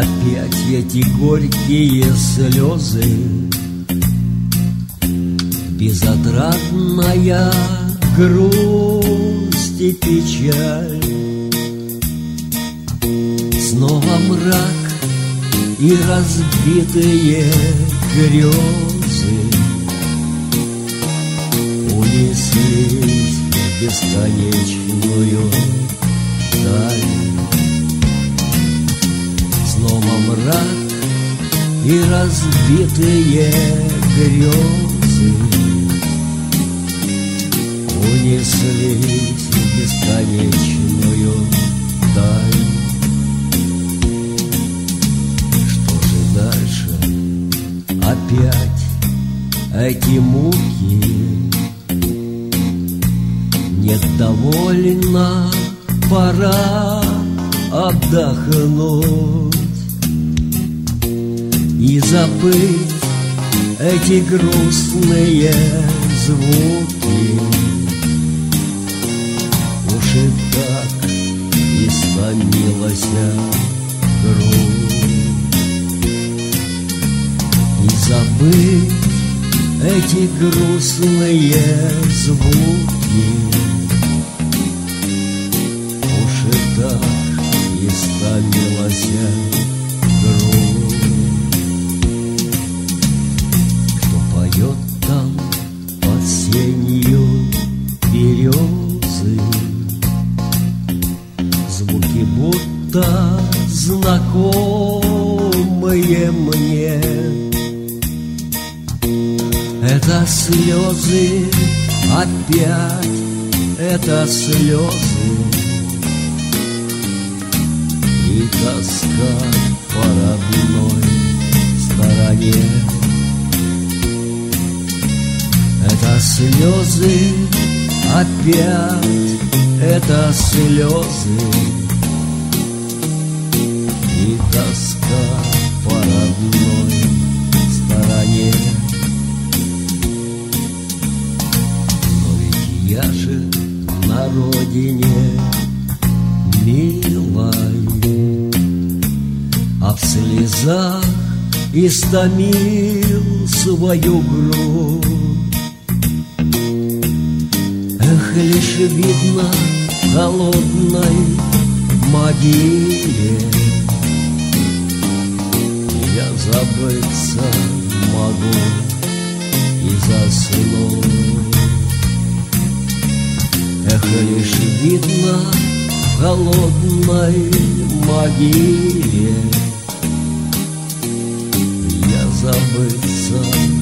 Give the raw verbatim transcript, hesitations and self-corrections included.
Опять эти горькие слезы, безотрадная грусть и печаль. Снова мрак и разбитые грезы унеслись в бесконечную даль. Снова мрак и разбитые грезы унеслись в бесконечную даль. Что же дальше? Опять эти муки. Нет, довольно, пора отдохнуть и забыть эти грустные звуки. Уж и так истомилась грудь. И забыть эти грустные звуки. Уж и так истомилась грудь. Кто поет там под сенью березы? Звуки будто знакомые мне. Это слезы, опять это слезы и тоска по родной стороне. Это слезы, опять это слезы и тоска по родной стороне. Но ведь я же на родине милой, а в слезах истомил свою грудь. Эх, лишь видно в холодной могиле я забыться могу и заснуть. Эх, лишь видно в холодной могиле я забыться